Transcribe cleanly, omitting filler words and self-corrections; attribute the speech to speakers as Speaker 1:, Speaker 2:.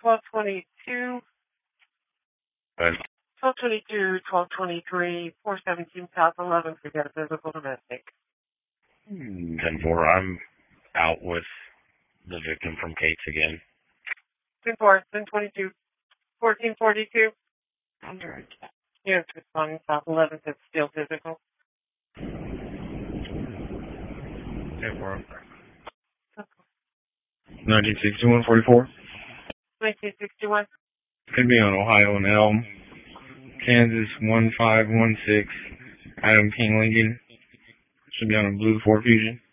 Speaker 1: 1222,
Speaker 2: But
Speaker 1: 1222, 1223, 417 South 11th. We got a physical domestic.
Speaker 2: 10-4, I'm out with the victim from Kate's again.
Speaker 1: 10-4, 1022, 1442. Under attack. Yes, responding South 11th. It's still physical.
Speaker 2: 10-4. 1961-44.
Speaker 1: 1961.
Speaker 2: It's going to be on Ohio and Elm. Kansas 1516. Adam King Lincoln. Should be on a blue Ford Fusion.